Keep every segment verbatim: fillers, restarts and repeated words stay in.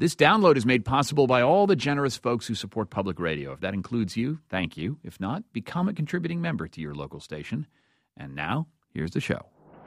This download is made possible by all the generous folks who support public radio. If that includes you, thank you. If not, become a contributing member to your local station. And now, here's the show.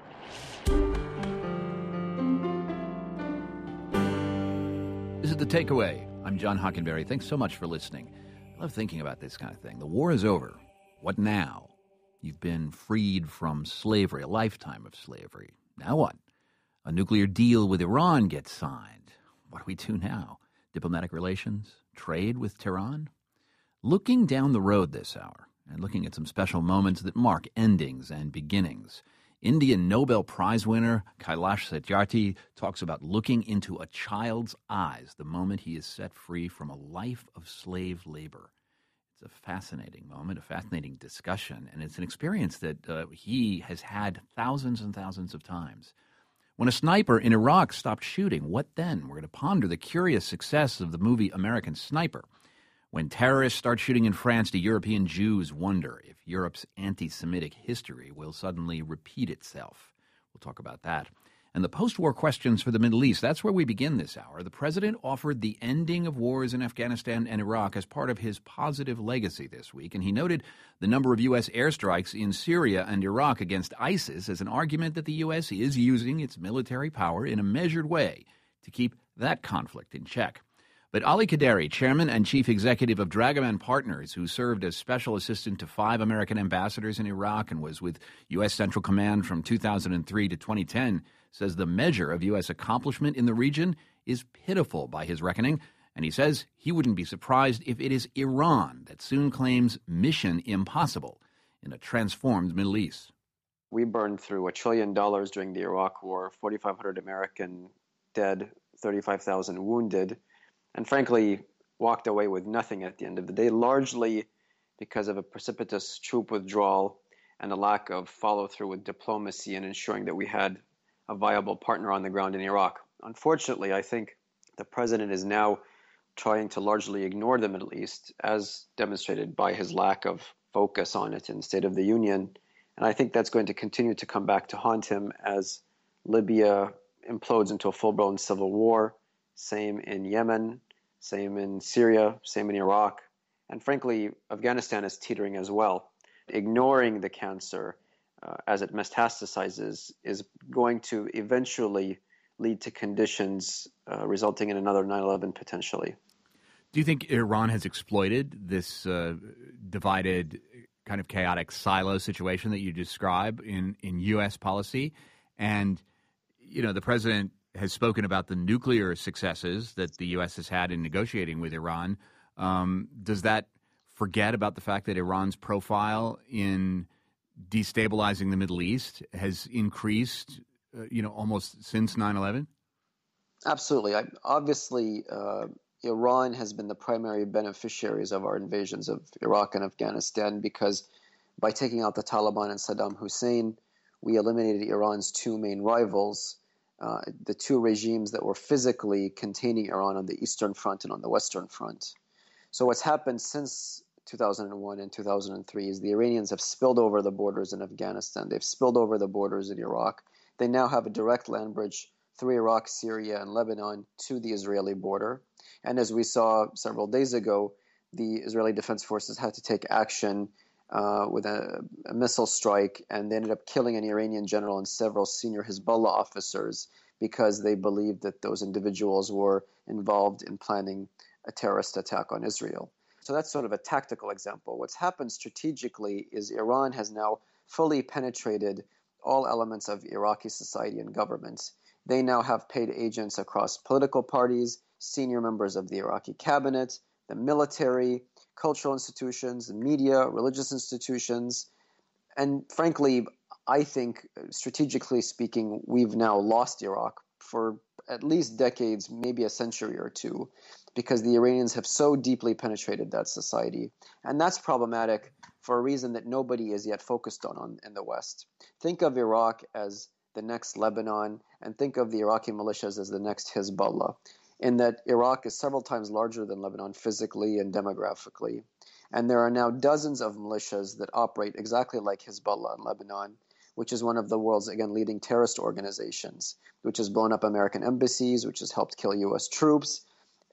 This is The Takeaway. I'm John Hockenberry. Thanks so much for listening. I love thinking about this kind of thing. The war is over. What now? You've been freed from slavery, a lifetime of slavery. Now what? A nuclear deal with Iran gets signed. What do we do now? Diplomatic relations? Trade with Tehran? Looking down the road this hour and looking at some special moments that mark endings and beginnings, Indian Nobel Prize winner Kailash Satyarthi talks about looking into a child's eyes the moment he is set free from a life of slave labor. It's a fascinating moment, a fascinating discussion, and it's an experience that uh, he has had thousands and thousands of times. When a sniper in Iraq stopped shooting, what then? We're going to ponder the curious success of the movie American Sniper. When terrorists start shooting in France, do European Jews wonder if Europe's anti-Semitic history will suddenly repeat itself? We'll talk about that. And the post-war questions for the Middle East, that's where we begin this hour. The president offered the ending of wars in Afghanistan and Iraq as part of his positive legacy this week, and he noted the number of U S airstrikes in Syria and Iraq against ISIS as an argument that the U S is using its military power in a measured way to keep that conflict in check. But Ali Kaderi, chairman and chief executive of Dragoman Partners, who served as special assistant to five American ambassadors in Iraq and was with U S Central Command from two thousand three to twenty ten, says the measure of U S accomplishment in the region is pitiful by his reckoning, and he says he wouldn't be surprised if it is Iran that soon claims mission impossible in a transformed Middle East. We burned through a trillion dollars during the Iraq War, forty-five hundred American dead, thirty-five thousand wounded, and frankly walked away with nothing at the end of the day, largely because of a precipitous troop withdrawal and a lack of follow-through with diplomacy and ensuring that we had a viable partner on the ground in Iraq. Unfortunately, I think the president is now trying to largely ignore the Middle East, as demonstrated by his lack of focus on it in the State of the Union. And I think that's going to continue to come back to haunt him as Libya implodes into a full-blown civil war. Same in Yemen, same in Syria, same in Iraq. And frankly, Afghanistan is teetering as well. Ignoring the cancer uh, as it metastasizes is going to eventually lead to conditions uh, resulting in another nine eleven potentially. Do you think Iran has exploited this uh, divided, kind of chaotic silo situation that you describe in, in U S policy? And, you know, the president has spoken about the nuclear successes that the U S has had in negotiating with Iran. Um, does that forget about the fact that Iran's profile in destabilizing the Middle East has increased, uh, you know, almost since nine eleven? Absolutely. I, obviously, uh, Iran has been the primary beneficiaries of our invasions of Iraq and Afghanistan because by taking out the Taliban and Saddam Hussein, we eliminated Iran's two main rivals, uh, the two regimes that were physically containing Iran on the Eastern Front and on the Western Front. So what's happened since two thousand one and two thousand three is the Iranians have spilled over the borders in Afghanistan. They've spilled over the borders in Iraq. They now have a direct land bridge through Iraq, Syria, and Lebanon to the Israeli border. And as we saw several days ago, the Israeli Defense Forces had to take action uh, with a, a missile strike, and they ended up killing an Iranian general and several senior Hezbollah officers because they believed that those individuals were involved in planning a terrorist attack on Israel. So that's sort of a tactical example. What's happened strategically is Iran has now fully penetrated all elements of Iraqi society and government. They now have paid agents across political parties, senior members of the Iraqi cabinet, the military, cultural institutions, the media, religious institutions. And frankly, I think, strategically speaking, we've now lost Iraq for at least decades, maybe a century or two, because the Iranians have so deeply penetrated that society. And that's problematic for a reason that nobody is yet focused on, on in the West. Think of Iraq as the next Lebanon, and think of the Iraqi militias as the next Hezbollah, in that Iraq is several times larger than Lebanon physically and demographically. And there are now dozens of militias that operate exactly like Hezbollah in Lebanon, which is one of the world's, again, leading terrorist organizations, which has blown up American embassies, which has helped kill U S troops.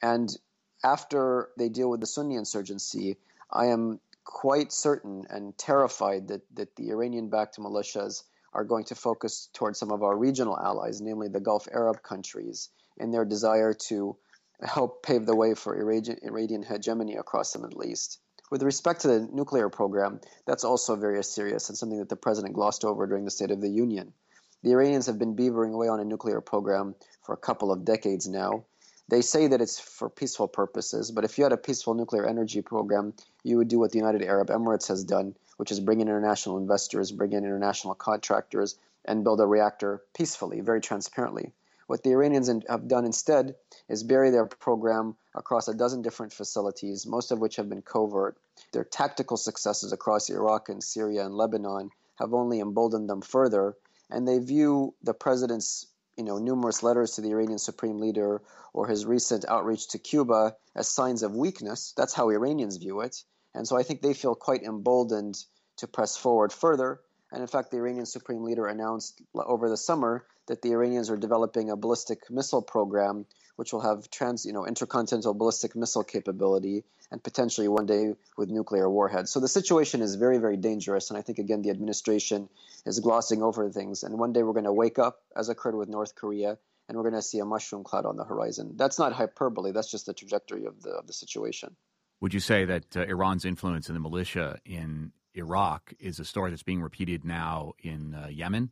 And after they deal with the Sunni insurgency, I am quite certain and terrified that, that the Iranian-backed militias are going to focus towards some of our regional allies, namely the Gulf Arab countries, in their desire to help pave the way for Iranian, Iranian hegemony across the Middle East. With respect to the nuclear program, that's also very serious and something that the president glossed over during the State of the Union. The Iranians have been beavering away on a nuclear program for a couple of decades now. They say that it's for peaceful purposes, but if you had a peaceful nuclear energy program, you would do what the United Arab Emirates has done, which is bring in international investors, bring in international contractors, and build a reactor peacefully, very transparently. What the Iranians have done instead is bury their program across a dozen different facilities, most of which have been covert. Their tactical successes across Iraq and Syria and Lebanon have only emboldened them further, and they view the president's you know, numerous letters to the Iranian supreme leader or his recent outreach to Cuba as signs of weakness. That's how Iranians view it. And so I think they feel quite emboldened to press forward further. And in fact, the Iranian supreme leader announced over the summer that the Iranians are developing a ballistic missile program, which will have trans, you know, intercontinental ballistic missile capability and potentially one day with nuclear warheads. So the situation is very, very dangerous. And I think, again, the administration is glossing over things. And one day we're going to wake up, as occurred with North Korea, and we're going to see a mushroom cloud on the horizon. That's not hyperbole. That's just the trajectory of the, of the situation. Would you say that uh, Iran's influence in the militia in Iraq is a story that's being repeated now in uh, Yemen?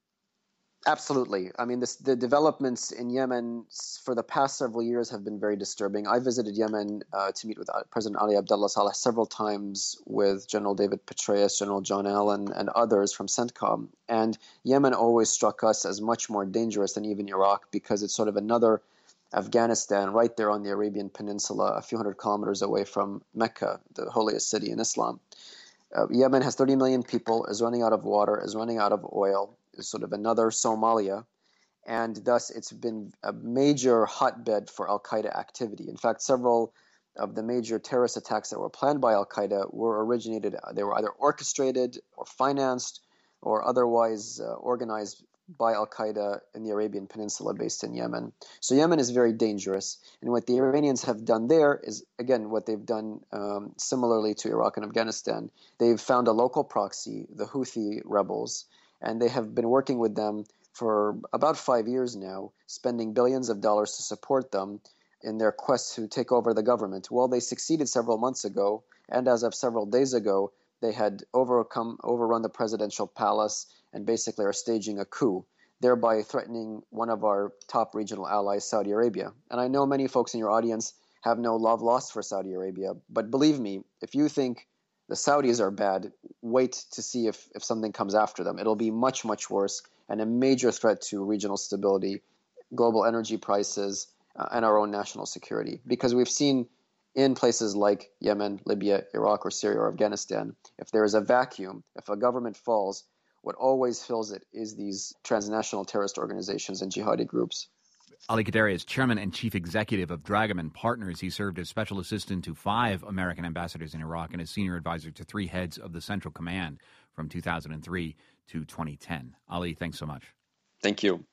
Absolutely. I mean, this, the developments in Yemen for the past several years have been very disturbing. I visited Yemen uh, to meet with President Ali Abdullah Saleh several times with General David Petraeus, General John Allen, and others from CENTCOM. And Yemen always struck us as much more dangerous than even Iraq because it's sort of another Afghanistan right there on the Arabian Peninsula, a few hundred kilometers away from Mecca, the holiest city in Islam. Uh, Yemen has thirty million people, is running out of water, is running out of oil, is sort of another Somalia, and thus it's been a major hotbed for al-Qaeda activity. In fact, several of the major terrorist attacks that were planned by al-Qaeda were originated, they were either orchestrated or financed or otherwise uh, organized by al-Qaeda in the Arabian Peninsula based in Yemen. So Yemen is very dangerous. And what the Iranians have done there is, again, what they've done um, similarly to Iraq and Afghanistan. They've found a local proxy, the Houthi rebels, and they have been working with them for about five years now, spending billions of dollars to support them in their quest to take over the government. Well, they succeeded several months ago, and as of several days ago, they had overcome, overrun the presidential palace and basically are staging a coup, thereby threatening one of our top regional allies, Saudi Arabia. And I know many folks in your audience have no love lost for Saudi Arabia, but believe me, if you think the Saudis are bad, wait to see if, if something comes after them. It'll be much, much worse and a major threat to regional stability, global energy prices, uh, and our own national security. Because we've seen in places like Yemen, Libya, Iraq, or Syria, or Afghanistan, if there is a vacuum, if a government falls, what always fills it is these transnational terrorist organizations and jihadi groups. Ali Qaderi is chairman and chief executive of Dragoman Partners. He served as special assistant to five American ambassadors in Iraq and as senior advisor to three heads of the Central Command from two thousand three to twenty ten. Ali, thanks so much. Thank you.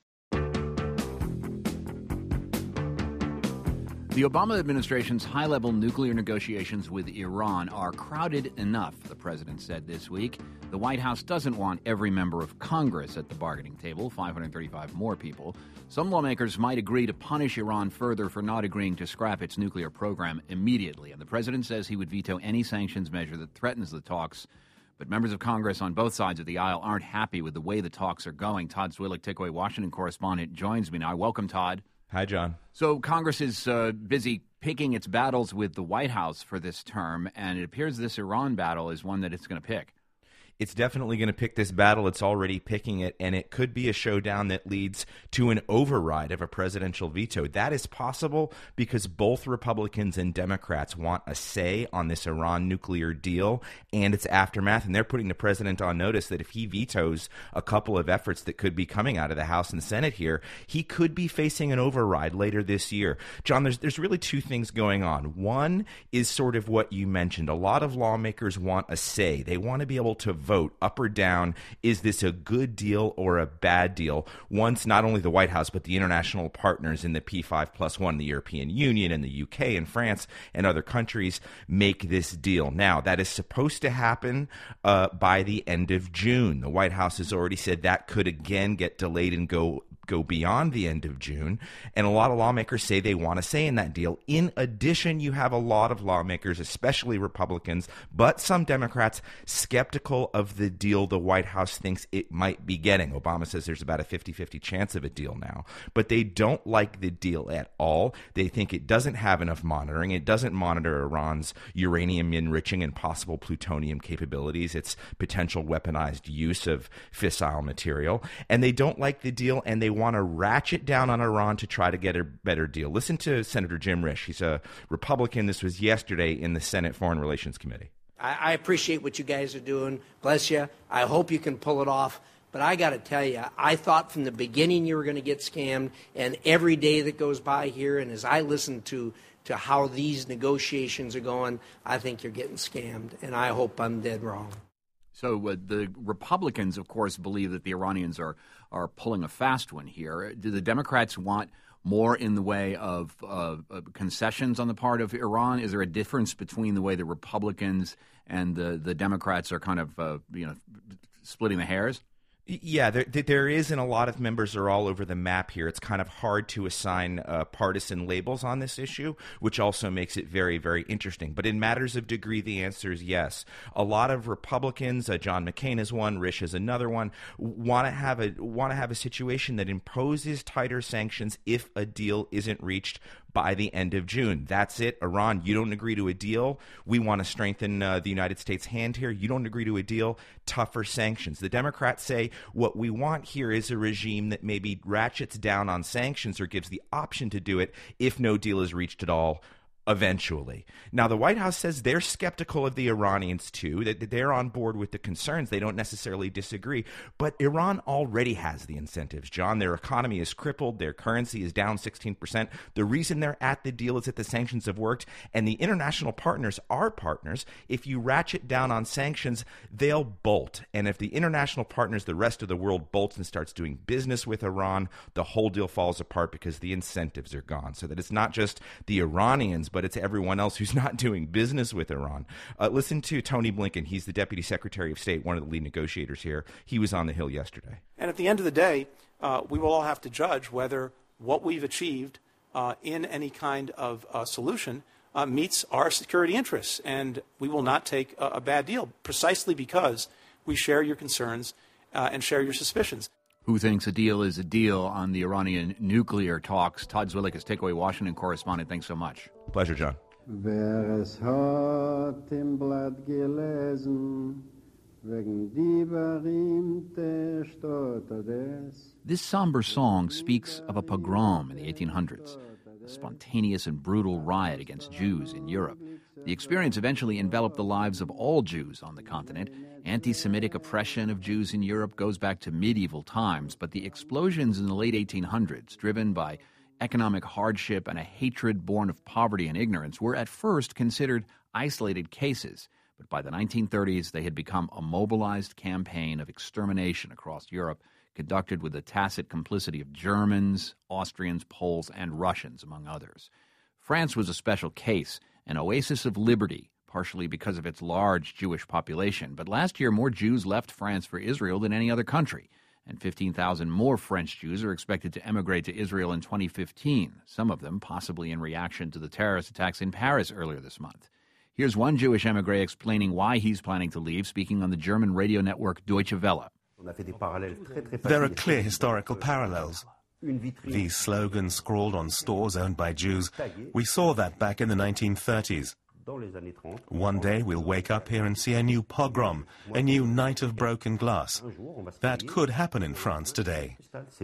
The Obama administration's high-level nuclear negotiations with Iran are crowded enough, the president said this week. The White House doesn't want every member of Congress at the bargaining table, five hundred thirty-five more people. Some lawmakers might agree to punish Iran further for not agreeing to scrap its nuclear program immediately. And the president says he would veto any sanctions measure that threatens the talks. But members of Congress on both sides of the aisle aren't happy with the way the talks are going. Todd Zwillich, Takeaway Washington correspondent, joins me now. Welcome, Todd. Hi, John. So Congress is uh, busy picking its battles with the White House for this term, and it appears this Iran battle is one that it's going to pick. It's definitely going to pick this battle. It's already picking it, and it could be a showdown that leads to an override of a presidential veto. That is possible because both Republicans and Democrats want a say on this Iran nuclear deal and its aftermath, and they're putting the president on notice that if he vetoes a couple of efforts that could be coming out of the House and Senate here, he could be facing an override later this year. John, there's, there's really two things going on. One is sort of what you mentioned. A lot of lawmakers want a say. They want to be able to vote up or down. Is this a good deal or a bad deal? Once not only the White House, but the international partners in the P five plus one, the European Union and the U K and France and other countries make this deal. Now, that is supposed to happen uh, by the end of June. The White House has already said that could again get delayed and go go beyond the end of June. And a lot of lawmakers say they want to say in that deal. In addition, you have a lot of lawmakers, especially Republicans, but some Democrats, skeptical of the deal the White House thinks it might be getting. Obama says there's about a fifty-fifty chance of a deal now, but they don't like the deal at all. They think it doesn't have enough monitoring. It doesn't monitor Iran's uranium enriching and possible plutonium capabilities, its potential weaponized use of fissile material. And they don't like the deal, and they want to ratchet down on Iran to try to get a better deal. Listen to Senator Jim Risch. He's a Republican. This was yesterday in the Senate Foreign Relations Committee. I, I appreciate what you guys are doing. Bless you. I hope you can pull it off. But I got to tell you, I thought from the beginning you were going to get scammed. And every day that goes by here, and as I listen to, to how these negotiations are going, I think you're getting scammed. And I hope I'm dead wrong. So uh, the Republicans, of course, believe that the Iranians are are pulling a fast one here. Do the Democrats want more in the way of uh, concessions on the part of Iran? Is there a difference between the way the Republicans and the, the Democrats are kind of uh, you know splitting the hairs? Yeah, there, there is, and a lot of members are all over the map here. It's kind of hard to assign uh, partisan labels on this issue, which also makes it very, very interesting. But in matters of degree, the answer is yes. A lot of Republicans, uh, John McCain is one, Risch is another one, want to have a want to have a situation that imposes tighter sanctions if a deal isn't reached by the end of June. That's it. Iran, you don't agree to a deal. We want to strengthen uh, the United States' hand here. You don't agree to a deal. Tougher sanctions. The Democrats say what we want here is a regime that maybe ratchets down on sanctions or gives the option to do it if no deal is reached at all eventually. Now, the White House says they're skeptical of the Iranians, too, that they're on board with the concerns. They don't necessarily disagree. But Iran already has the incentives, John. Their economy is crippled. Their currency is down sixteen percent. The reason they're at the deal is that the sanctions have worked. And the international partners are partners. If you ratchet down on sanctions, they'll bolt. And if the international partners, the rest of the world, bolts and starts doing business with Iran, the whole deal falls apart because the incentives are gone. So that it's not just the Iranians, but it's everyone else who's not doing business with Iran. Uh, listen to Tony Blinken. He's the Deputy Secretary of State, one of the lead negotiators here. He was on the Hill yesterday. And at the end of the day, uh, we will all have to judge whether what we've achieved uh, in any kind of uh, solution uh, meets our security interests. And we will not take a, a bad deal precisely because we share your concerns uh, and share your suspicions. Who thinks a deal is a deal on the Iranian nuclear talks? Todd Zwillich is Takeaway Washington correspondent. Thanks so much. Pleasure, John. Wer es hat im Blatt gelesen, wegen die berühmte Stotterdes. This somber song speaks of a pogrom in the eighteen hundreds, a spontaneous and brutal riot against Jews in Europe. The experience eventually enveloped the lives of all Jews on the continent. Anti-Semitic oppression of Jews in Europe goes back to medieval times, but the explosions in the late eighteen hundreds, driven by economic hardship and a hatred born of poverty and ignorance, were at first considered isolated cases. But by the nineteen thirties, they had become a mobilized campaign of extermination across Europe, conducted with the tacit complicity of Germans, Austrians, Poles, and Russians, among others. France was a special case, an oasis of liberty, partially because of its large Jewish population. But last year, more Jews left France for Israel than any other country, and fifteen thousand more French Jews are expected to emigrate to Israel in twenty fifteen, some of them possibly in reaction to the terrorist attacks in Paris earlier this month. Here's one Jewish emigre explaining why he's planning to leave, speaking on the German radio network Deutsche Welle. There are clear historical parallels. These slogans scrawled on stores owned by Jews, we saw that back in the nineteen thirties. One day we'll wake up here and see a new pogrom, a new night of broken glass. That could happen in France today.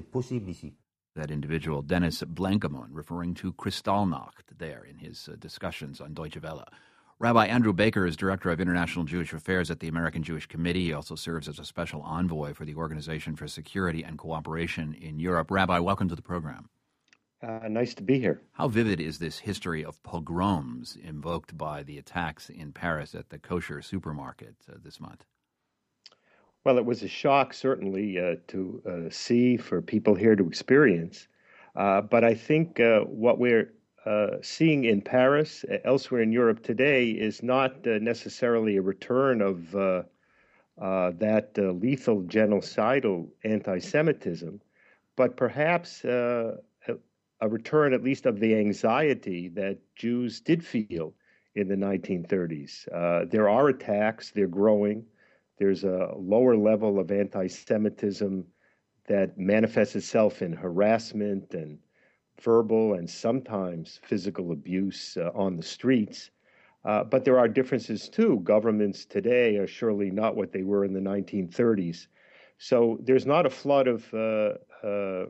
That individual, Dennis Blankemoen, referring to Kristallnacht there in his uh, discussions on Deutsche Welle. Rabbi Andrew Baker is Director of International Jewish Affairs at the American Jewish Committee. He also serves as a special envoy for the Organization for Security and Cooperation in Europe. Rabbi, welcome to the program. Uh, nice to be here. How vivid is this history of pogroms invoked by the attacks in Paris at the kosher supermarket uh, this month? Well, it was a shock, certainly, uh, to uh, see, for people here to experience. Uh, but I think uh, what we're uh, seeing in Paris, uh, elsewhere in Europe today, is not uh, necessarily a return of uh, uh, that uh, lethal genocidal anti-Semitism, but perhaps uh, a, a return, at least, of the anxiety that Jews did feel in the nineteen thirties. Uh, there are attacks, they're growing. There's a lower level of anti-Semitism that manifests itself in harassment and verbal and sometimes physical abuse uh, on the streets. Uh, but there are differences too. Governments today are surely not what they were in the nineteen thirties. So there's not a flood of uh, uh,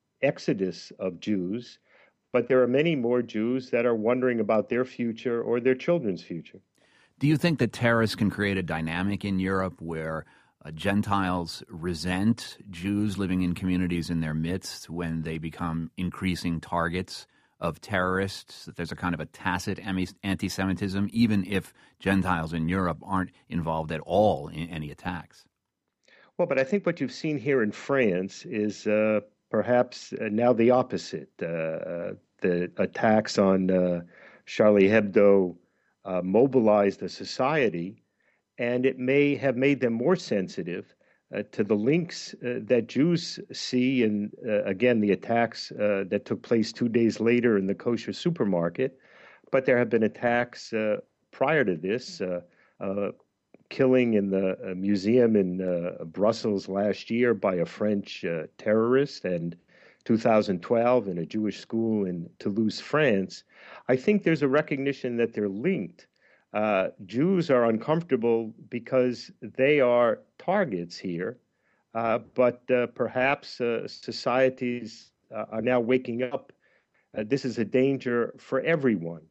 exodus of Jews, but there are many more Jews that are wondering about their future or their children's future. Do you think that terrorists can create a dynamic in Europe where uh, Gentiles resent Jews living in communities in their midst when they become increasing targets of terrorists, that there's a kind of a tacit anti-Semitism, even if Gentiles in Europe aren't involved at all in any attacks? Well, but I think what you've seen here in France is uh, perhaps uh, now the opposite. Uh, uh, the attacks on uh, Charlie Hebdo Uh, mobilized a society, and it may have made them more sensitive uh, to the links uh, that Jews see in, uh, again, the attacks uh, that took place two days later in the kosher supermarket. But there have been attacks uh, prior to this, uh, uh, killing in the uh, museum in uh, Brussels last year by a French uh, terrorist, and two thousand twelve in a Jewish school in Toulouse, France. I think there's a recognition that they're linked. Uh, Jews are uncomfortable because they are targets here, uh, but uh, perhaps uh, societies uh, are now waking up. Uh, this is a danger for everyone.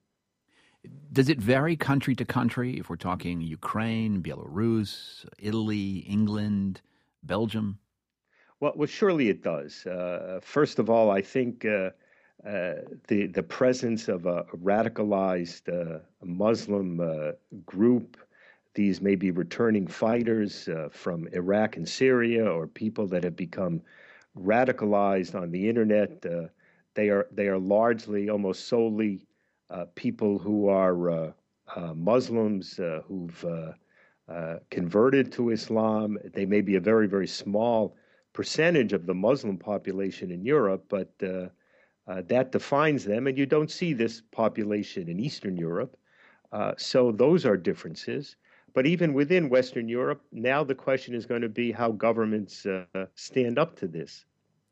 Does it vary country to country, if we're talking Ukraine, Belarus, Italy, England, Belgium? Well, well, surely it does. Uh, first of all, I think uh, uh, the the presence of a radicalized uh, Muslim uh, group, these may be returning fighters uh, from Iraq and Syria, or people that have become radicalized on the internet. Uh, they are they are largely, almost solely, uh, people who are uh, uh, Muslims uh, who've uh, uh, converted to Islam. They may be a very very small percentage of the Muslim population in Europe, but uh, uh, that defines them, and you don't see this population in Eastern Europe. Uh, so those are differences. But even within Western Europe, now the question is going to be how governments uh, stand up to this.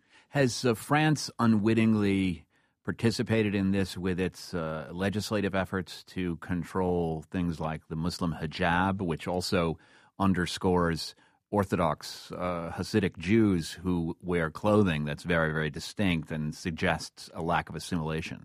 Has uh, France unwittingly participated in this with its uh, legislative efforts to control things like the Muslim hijab, which also underscores Orthodox uh, Hasidic Jews who wear clothing that's very, very distinct and suggests a lack of assimilation?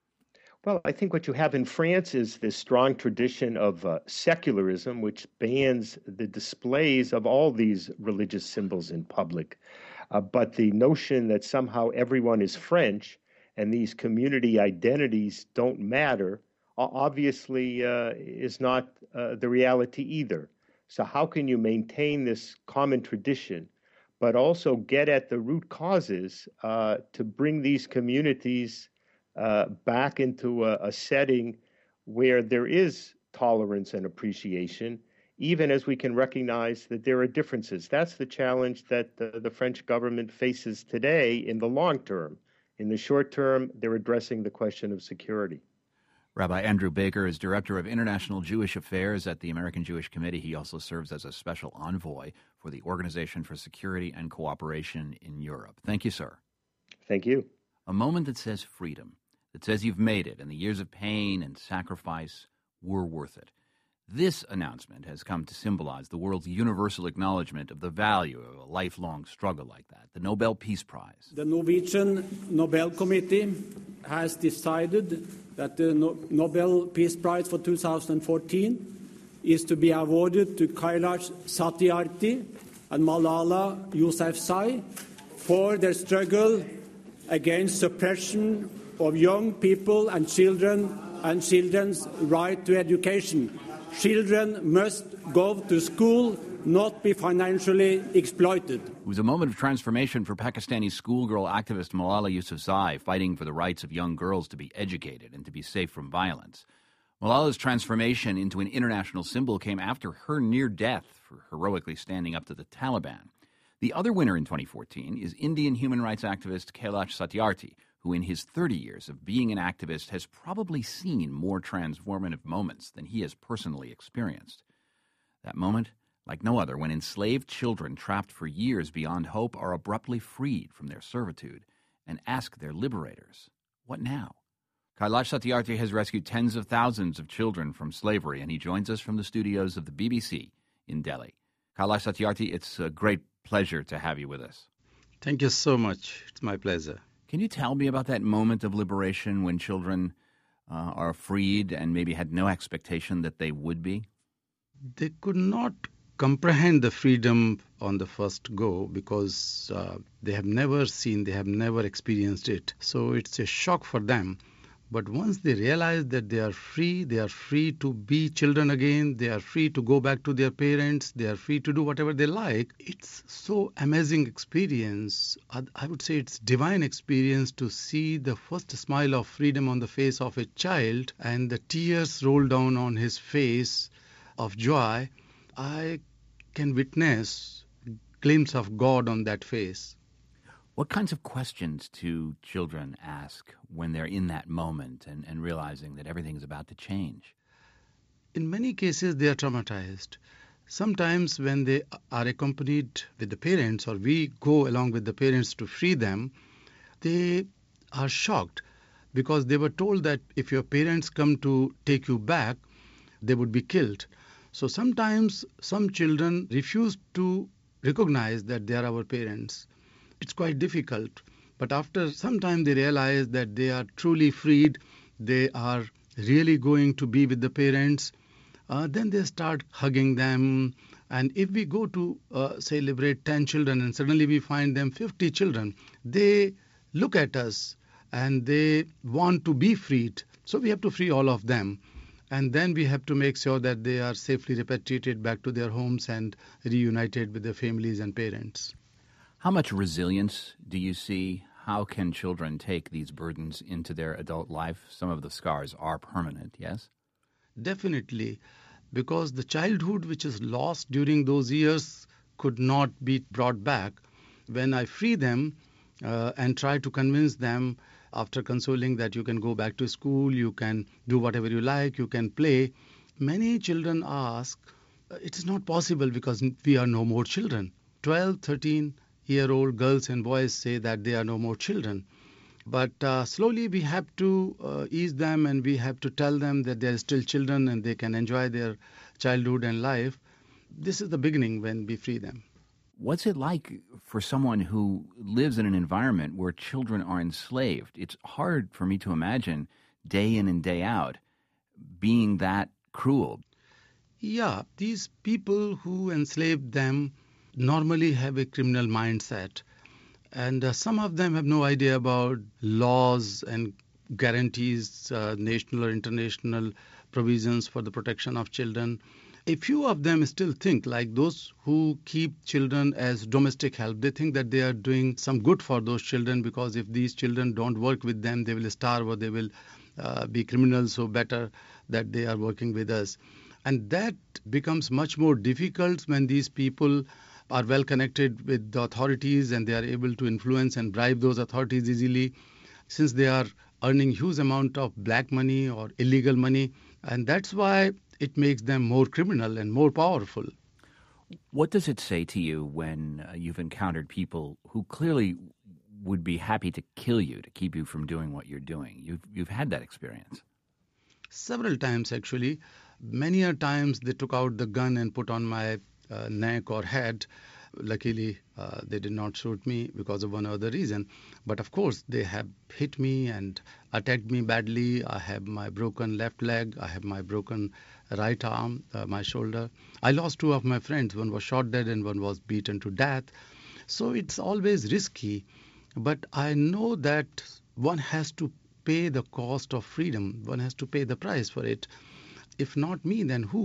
Well, I think what you have in France is this strong tradition of uh, secularism, which bans the displays of all these religious symbols in public. Uh, but the notion that somehow everyone is French and these community identities don't matter, obviously uh, is not uh, the reality either. So how can you maintain this common tradition, but also get at the root causes uh, to bring these communities uh, back into a, a setting where there is tolerance and appreciation, even as we can recognize that there are differences? That's the challenge that the, the French government faces today in the long term. In the short term, they're addressing the question of security. Rabbi Andrew Baker is Director of International Jewish Affairs at the American Jewish Committee. He also serves as a special envoy for the Organization for Security and Cooperation in Europe. Thank you, sir. Thank you. A moment that says freedom, that says you've made it, and the years of pain and sacrifice were worth it. This announcement has come to symbolize the world's universal acknowledgement of the value of a lifelong struggle like that, the Nobel Peace Prize. The Norwegian Nobel Committee has decided that the Nobel Peace Prize for two thousand fourteen is to be awarded to Kailash Satyarthi and Malala Yousafzai for their struggle against suppression of young people and children and children's right to education. Children must go to school not be financially exploited. It was a moment of transformation for Pakistani schoolgirl activist Malala Yousafzai, fighting for the rights of young girls to be educated and to be safe from violence. Malala's transformation into an international symbol came after her near death for heroically standing up to the Taliban. The other winner in twenty fourteen is Indian human rights activist Kailash Satyarthi, who in his thirty years of being an activist has probably seen more transformative moments than he has personally experienced. That moment, like no other, when enslaved children trapped for years beyond hope are abruptly freed from their servitude and ask their liberators, what now? Kailash Satyarthi has rescued tens of thousands of children from slavery, and he joins us from the studios of the B B C in Delhi. Kailash Satyarthi, it's a great pleasure to have you with us. Thank you so much. It's my pleasure. Can you tell me about that moment of liberation when children uh, are freed and maybe had no expectation that they would be? They could not comprehend the freedom on the first go because uh, they have never seen, they have never experienced it. So it's a shock for them. But once they realize that they are free, they are free to be children again, they are free to go back to their parents, they are free to do whatever they like, it's so amazing experience. I would say it's divine experience to see the first smile of freedom on the face of a child and the tears roll down on his face of joy. I can witness a glimpse of God on that face. What kinds of questions do children ask when they're in that moment and, and realizing that everything is about to change? In many cases, they are traumatized. Sometimes when they are accompanied with the parents or we go along with the parents to free them, they are shocked because they were told that if your parents come to take you back, they would be killed. So sometimes some children refuse to recognize that they are our parents. It's quite difficult, but after some time they realize that they are truly freed, they are really going to be with the parents, uh, then they start hugging them. And if we go to, uh, say, liberate ten children and suddenly we find them fifty children, they look at us and they want to be freed. So we have to free all of them. And then we have to make sure that they are safely repatriated back to their homes and reunited with their families and parents. How much resilience do you see? How can children take these burdens into their adult life? Some of the scars are permanent, yes? Definitely, because the childhood which is lost during those years could not be brought back. When I free them uh, and try to convince them after consoling that you can go back to school, you can do whatever you like, you can play, many children ask, it is not possible because we are no more children. twelve, thirteen year old girls and boys say that they are no more children. But uh, slowly we have to uh, ease them and we have to tell them that they are still children and they can enjoy their childhood and life. This is the beginning when we free them. What's it like for someone who lives in an environment where children are enslaved? It's hard for me to imagine day in and day out being that cruel. Yeah, these people who enslaved them normally have a criminal mindset. And uh, some of them have no idea about laws and guarantees, uh, national or international provisions for the protection of children. A few of them still think like those who keep children as domestic help. They think that they are doing some good for those children because if these children don't work with them, they will starve or they will uh, be criminals, so better that they are working with us. And that becomes much more difficult when these people are well connected with the authorities and they are able to influence and bribe those authorities easily, since they are earning huge amount of black money or illegal money. And that's why it makes them more criminal and more powerful. What does it say to you when uh, you've encountered people who clearly would be happy to kill you to keep you from doing what you're doing? You've, you've had that experience. Several times, actually. Many a times they took out the gun and put on my uh, neck or head. Luckily, uh, they did not shoot me because of one other reason. But of course, they have hit me and attacked me badly. I have my broken left leg. I have my broken right arm, uh, my shoulder. I lost two of my friends. One was shot dead and one was beaten to death. So it's always risky. But I know that one has to pay the cost of freedom. One has to pay the price for it. If not me, then who?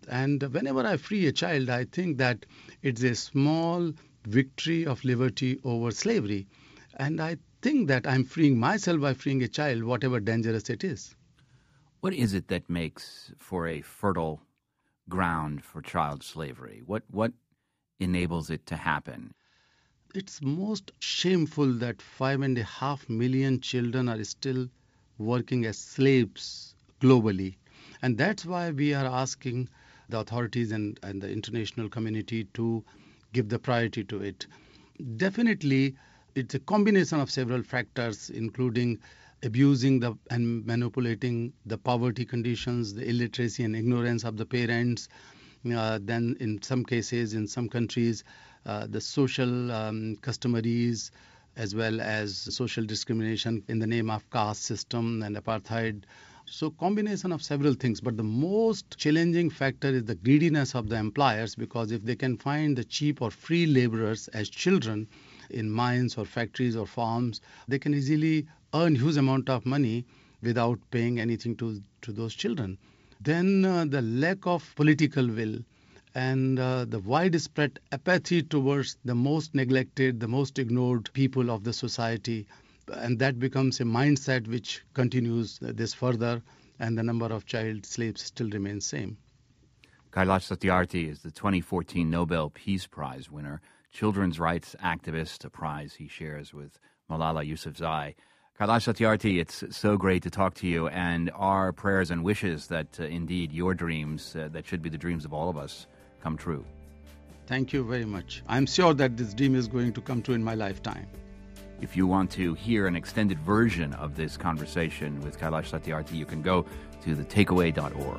And whenever I free a child, I think that it's a small victory of liberty over slavery. And I think that I'm freeing myself by freeing a child, whatever dangerous it is. What is it that makes for a fertile ground for child slavery? What what enables it to happen? It's most shameful that five and a half million children are still working as slaves globally. And that's why we are asking the authorities and, and the international community to give the priority to it. Definitely, it's a combination of several factors, including abusing the and manipulating the poverty conditions, the illiteracy and ignorance of the parents. Uh, then in some cases, in some countries, uh, the social um, customaries, as well as social discrimination in the name of caste system and apartheid. So combination of several things, but the most challenging factor is the greediness of the employers, because if they can find the cheap or free laborers as children in mines or factories or farms, they can easily earn huge amount of money without paying anything to, to those children. Then uh, the lack of political will and uh, the widespread apathy towards the most neglected, the most ignored people of the society. And that becomes a mindset which continues this further, and the number of child slaves still remains same. Kailash Satyarthi is the twenty fourteen Nobel Peace Prize winner, children's rights activist, a prize he shares with Malala Yousafzai. Kailash Satyarthi, it's so great to talk to you, and our prayers and wishes that uh, indeed your dreams, uh, that should be the dreams of all of us, come true. Thank you very much. I'm sure that this dream is going to come true in my lifetime. If you want to hear an extended version of this conversation with Kailash Satyarthi, you can go to the takeaway dot org.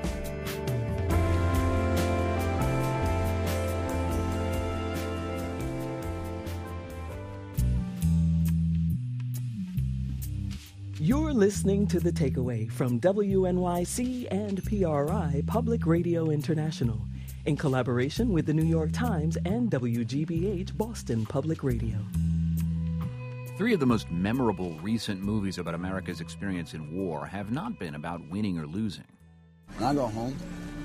You're listening to The Takeaway from W N Y C and P R I Public Radio International, in collaboration with the New York Times and W G B H Boston Public Radio. Three of the most memorable recent movies about America's experience in war have not been about winning or losing. When I go home,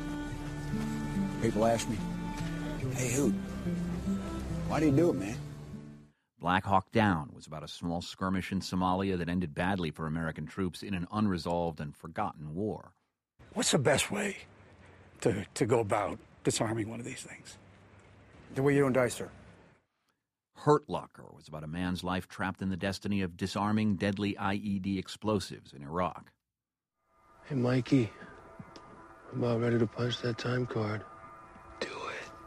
people ask me, "Hey, Hoot, why do you do it, man?" Black Hawk Down was about a small skirmish in Somalia that ended badly for American troops in an unresolved and forgotten war. What's the best way to, to go about disarming one of these things? The way you don't die, sir. Hurt Locker was about a man's life trapped in the destiny of disarming deadly I E D explosives in Iraq. Hey, Mikey, I'm about ready to punch that time card. Do it.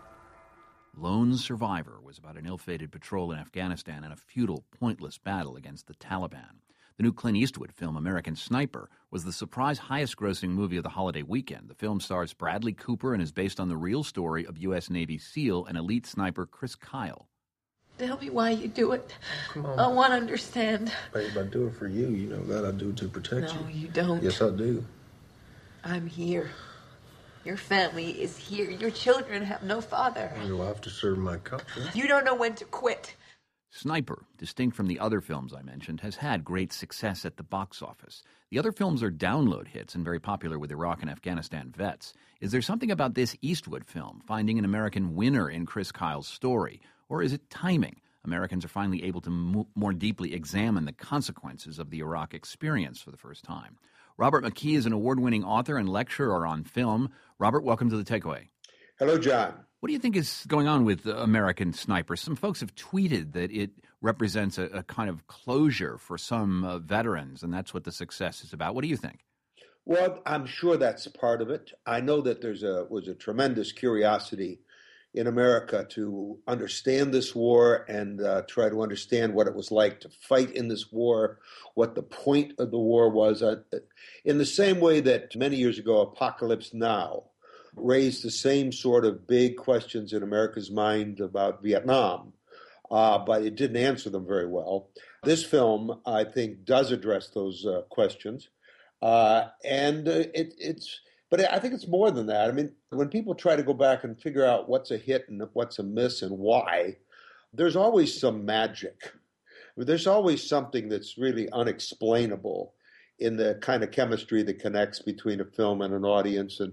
Lone Survivor was about an ill-fated patrol in Afghanistan and a futile, pointless battle against the Taliban. The new Clint Eastwood film, American Sniper, was the surprise highest-grossing movie of the holiday weekend. The film stars Bradley Cooper and is based on the real story of U S Navy SEAL and elite sniper Chris Kyle. Tell me why you do it. Come on. I want to understand. Babe, I do it for you. You know that I do it to protect no, you. No, you don't. Yes, I do. I'm here. Your family is here. Your children have no father. You know, I have to serve my country. You don't know when to quit. Sniper, distinct from the other films I mentioned, has had great success at the box office. The other films are download hits and very popular with Iraq and Afghanistan vets. Is there something about this Eastwood film, finding an American winner in Chris Kyle's story? Or is it timing? Americans are finally able to mo- more deeply examine the consequences of the Iraq experience for the first time. Robert McKee is an award-winning author and lecturer on film. Robert, welcome to The Takeaway. Hello, John. What do you think is going on with American Sniper? Some folks have tweeted that it represents a, a kind of closure for some uh, veterans, and that's what the success is about. What do you think? Well, I'm sure that's a part of it. I know that there's a was a tremendous curiosity in America to understand this war and uh, try to understand what it was like to fight in this war, what the point of the war was. Uh, in the same way that many years ago, Apocalypse Now raised the same sort of big questions in America's mind about Vietnam, uh, but it didn't answer them very well. This film, I think, does address those uh, questions, uh, and uh, it, it's But I think it's more than that. I mean, when people try to go back and figure out what's a hit and what's a miss and why, there's always some magic. I mean, there's always something that's really unexplainable in the kind of chemistry that connects between a film and an audience. And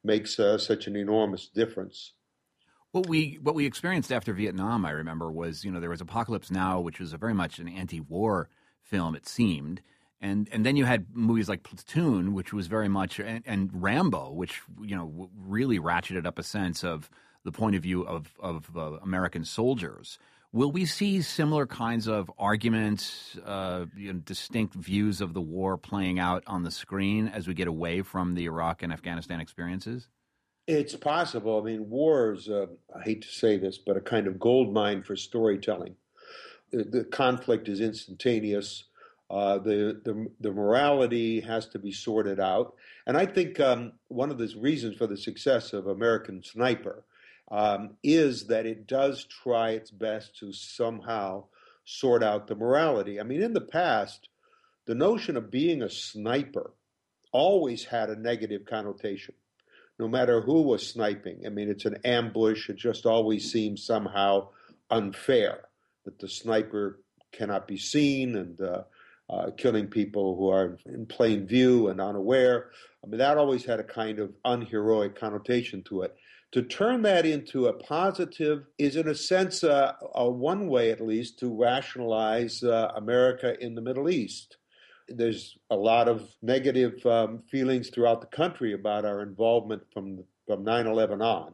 makes uh, such an enormous difference. What we what we experienced after Vietnam, I remember, was, you know, there was Apocalypse Now, which was a very much an anti-war film, it seemed. And and then you had movies like Platoon, which was very much, and, and Rambo, which, you know, really ratcheted up a sense of the point of view of, of uh, American soldiers. Will we see similar kinds of arguments, uh, you know, distinct views of the war playing out on the screen as we get away from the Iraq and Afghanistan experiences? It's possible. I mean, war is, uh, I hate to say this, but a kind of gold mine for storytelling. The, the conflict is instantaneous. Uh, the, the the morality has to be sorted out. And I think um, one of the reasons for the success of American Sniper um, is that it does try its best to somehow sort out the morality. I mean, in the past, the notion of being a sniper always had a negative connotation, no matter who was sniping. I mean, it's an ambush. It just always seems somehow unfair that the sniper cannot be seen and uh, uh, killing people who are in plain view and unaware. I mean, that always had a kind of unheroic connotation to it. To turn that into a positive is, in a sense, uh, a one way, at least, to rationalize uh, America in the Middle East. There's a lot of negative um, feelings throughout the country about our involvement from from nine eleven on.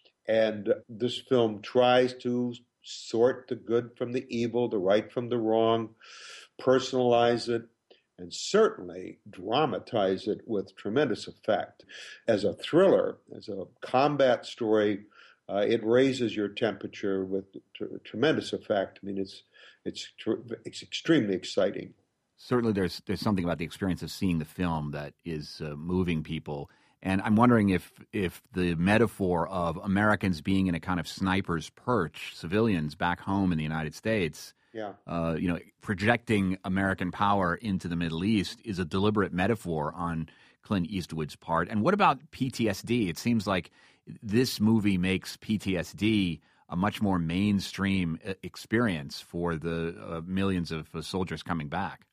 And this film tries to sort the good from the evil, the right from the wrong, personalize it, and certainly dramatize it with tremendous effect. As a thriller, as a combat story, uh, it raises your temperature with t- tremendous effect. I mean, it's it's tr- it's extremely exciting. Certainly, there's there's something about the experience of seeing the film that is uh, moving people. And I'm wondering if if the metaphor of Americans being in a kind of sniper's perch, civilians back home in the United States, yeah, uh, you know, projecting American power into the Middle East is a deliberate metaphor on Clint Eastwood's part. And what about P T S D? It seems like this movie makes P T S D a much more mainstream experience for the uh, millions of uh, soldiers coming back.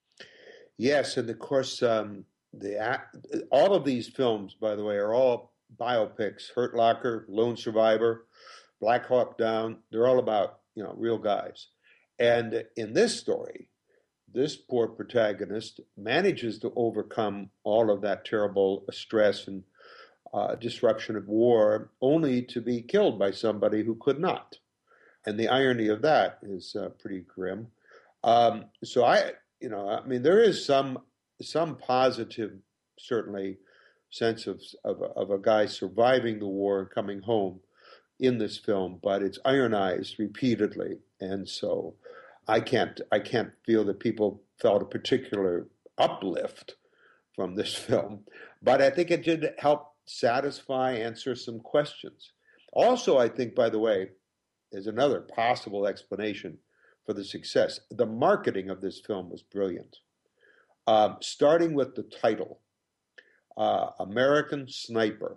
Yes, and of course, um, the all of these films, by the way, are all biopics. Hurt Locker, Lone Survivor, Black Hawk Down. They're all about, you know, real guys. And in this story, this poor protagonist manages to overcome all of that terrible stress and uh, disruption of war, only to be killed by somebody who could not. And the irony of that is uh, pretty grim. Um, so I, you know, I mean, there is some some positive, certainly, sense of of, of a guy surviving the war and coming home in this film, but it's ironized repeatedly, and so I can't I can't feel that people felt a particular uplift from this film, but I think it did help satisfy, answer some questions. Also, I think, by the way, there's another possible explanation for the success. The marketing of this film was brilliant. Um, starting with the title, uh, American Sniper.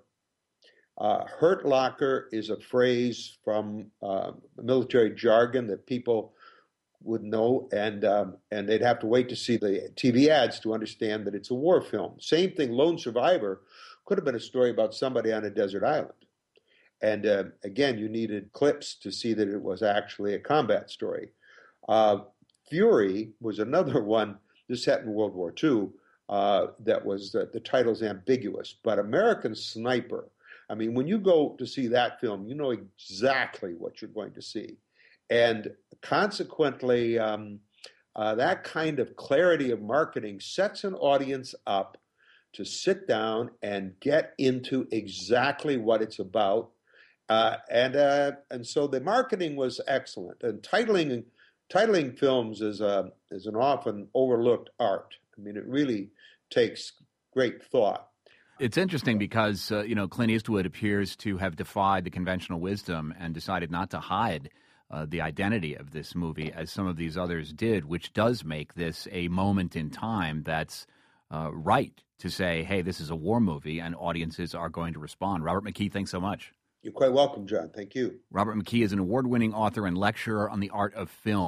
Uh, Hurt Locker is a phrase from uh, military jargon that people would know, and um, and they'd have to wait to see the T V ads to understand that it's a war film. Same thing, Lone Survivor could have been a story about somebody on a desert island. And uh, again, you needed clips to see that it was actually a combat story. Uh, Fury was another one, this set in World War Two, uh, that was, uh, the title's ambiguous. But American Sniper, I mean, when you go to see that film, you know exactly what you're going to see. And consequently, um, uh, that kind of clarity of marketing sets an audience up to sit down and get into exactly what it's about. Uh, and uh, and so the marketing was excellent. And titling titling films is a is an often overlooked art. I mean, it really takes great thought. It's interesting because uh, you know, Clint Eastwood appears to have defied the conventional wisdom and decided not to hide uh, the identity of this movie as some of these others did, which does make this a moment in time that's uh, right to say, hey, this is a war movie and audiences are going to respond. Robert McKee, thanks so much. You're quite welcome, John. Thank you. Robert McKee is an award-winning author and lecturer on the art of film.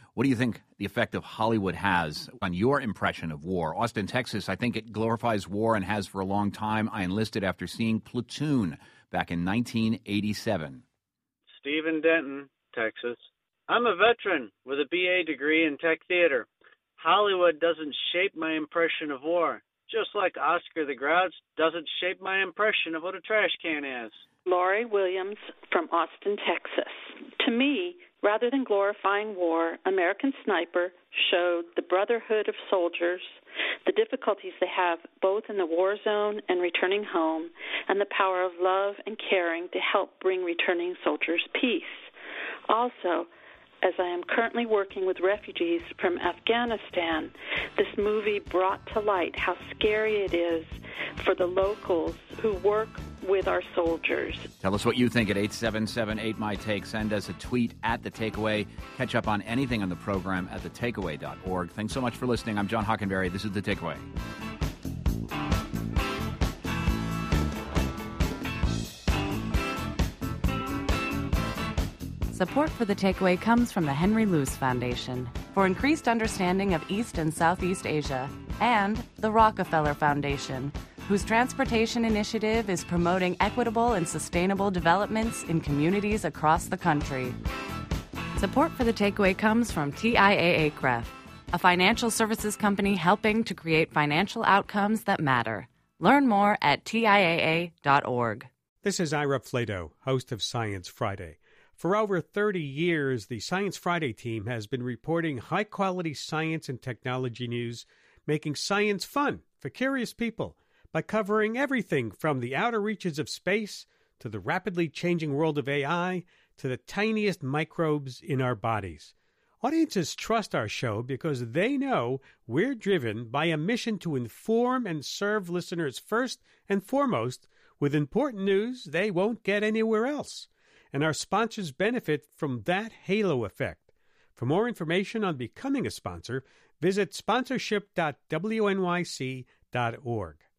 What do you think the effect of Hollywood has on your impression of war? Austin, Texas, I think it glorifies war and has for a long time. I enlisted after seeing Platoon back in nineteen eighty-seven. Stephen Denton, Texas. I'm a veteran with a B A degree in tech theater. Hollywood doesn't shape my impression of war, just like Oscar the Grouch doesn't shape my impression of what a trash can is. Laurie Williams from Austin, Texas. To me, rather than glorifying war, American Sniper showed the brotherhood of soldiers, the difficulties they have both in the war zone and returning home, and the power of love and caring to help bring returning soldiers peace. Also, as I am currently working with refugees from Afghanistan, this movie brought to light how scary it is for the locals who work with our soldiers. Tell us what you think at eight seven seven eight my take. Send us a tweet at The Takeaway. Catch up on anything on the program at the takeaway dot org. Thanks so much for listening. I'm John Hockenberry. This is The Takeaway. Support for The Takeaway comes from the Henry Luce Foundation for increased understanding of East and Southeast Asia, and the Rockefeller Foundation, whose transportation initiative is promoting equitable and sustainable developments in communities across the country. Support for The Takeaway comes from T I A A C R E F, a financial services company helping to create financial outcomes that matter. Learn more at T I A A dot org. This is Ira Flato, host of Science Friday. For over thirty years, the Science Friday team has been reporting high-quality science and technology news, making science fun for curious people by covering everything from the outer reaches of space to the rapidly changing world of A I to the tiniest microbes in our bodies. Audiences trust our show because they know we're driven by a mission to inform and serve listeners first and foremost with important news they won't get anywhere else. And our sponsors benefit from that halo effect. For more information on becoming a sponsor, visit sponsorship dot w n y c dot org.